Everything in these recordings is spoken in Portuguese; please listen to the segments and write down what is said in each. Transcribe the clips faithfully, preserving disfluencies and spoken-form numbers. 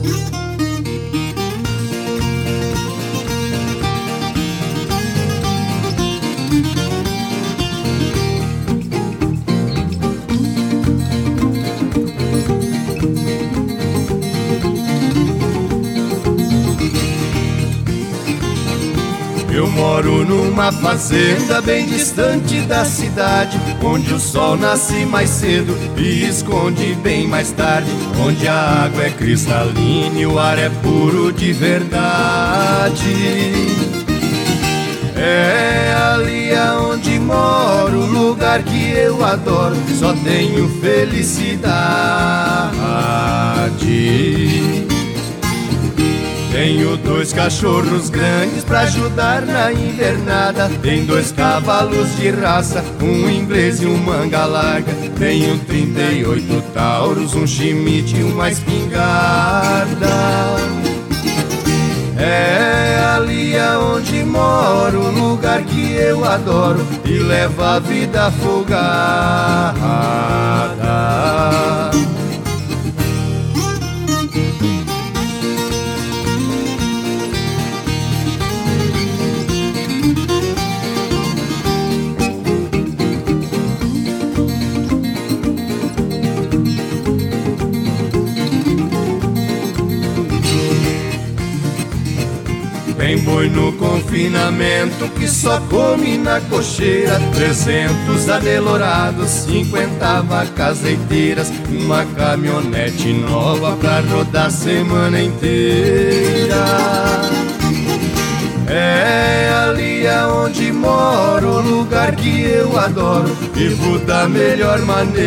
Eu moro numa fazenda bem distante da cidade, onde o sol nasce mais cedo e esconde bem mais tarde, onde a água é cristalina e o ar é puro de verdade. É ali aonde moro, lugar que eu adoro, só tenho felicidade. Tenho dois cachorros grandes pra ajudar na invernada. Tem dois cavalos de raça, um inglês e um manga larga. Tenho trinta e oito tauros, um chimite e uma espingarda. É ali aonde moro, lugar que eu adoro e levo a vida folgada. Tem boi no confinamento que só come na cocheira, trezentos adelorados, cinquenta vacas leiteiras, uma caminhonete nova pra rodar a semana inteira. É ali aonde moro, lugar que eu adoro, vivo da melhor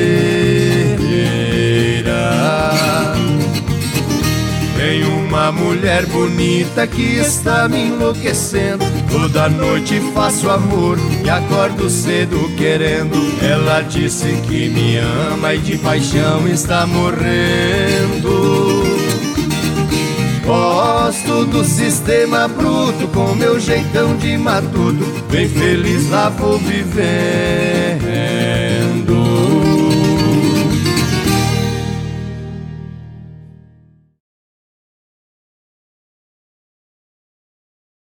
maneira. Tem uma mulher bonita que está me enlouquecendo. Toda noite faço amor e acordo cedo querendo. Ela disse que me ama e de paixão está morrendo. Gosto do sistema bruto, com meu jeitão de matuto, bem feliz lá vou viver.